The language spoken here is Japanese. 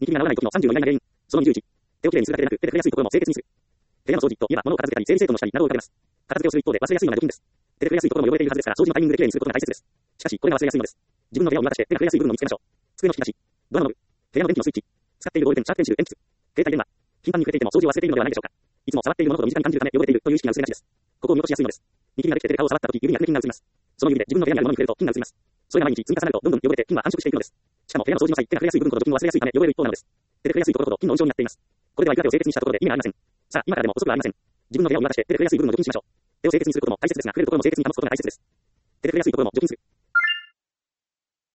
ニキビが治らない時の30の意外な原因。その21。手をきれいにするだけでなく、手で触れやすいところも清潔にする。部屋の掃除といえば、物を片付けたり、整理整頓のしたりなどを浮かべます。片付けをする一方で忘れやすいのが除菌です。手で触れやすいところも汚れているはずですから、掃除のタイミングできれいにすることが大切です。しかし、これが忘れやすいのです。自分の部屋を見渡して手が触れやすい部分を見つけましょう。机の引き出し、ドアノブ、部屋の電気のスイッチ、使っているボールペン、シャープペンシル、鉛筆、携帯電話、頻繁に触れていても掃除を忘れているのではないでしょうか。いつも触っているものほど身近に感じるため汚れているという意識が薄れがちです。ここを見落としやすいのです。ニキビができて手で顔を触った時、指にある菌が移ります。その指で自分の部屋にあるものに触れると菌が移ります。それが毎日積み重なるとどんどん汚れて菌は繁殖していくのです。しかも部屋の掃除の際、手が触れやすい部分ほど除菌を忘れやすいため汚れる一方なのです。手で触れやすいところほど菌の温床になっています。これではいくら手を清潔にしたところで意味がありません。さあ、今からでも遅くはありません。自分の部屋を見渡して手で触れやすい部分を除菌しましょう。手を清潔にすることも大切ですが、触れるところも清潔に保つことが大切です。手で触れやすいところも除菌する。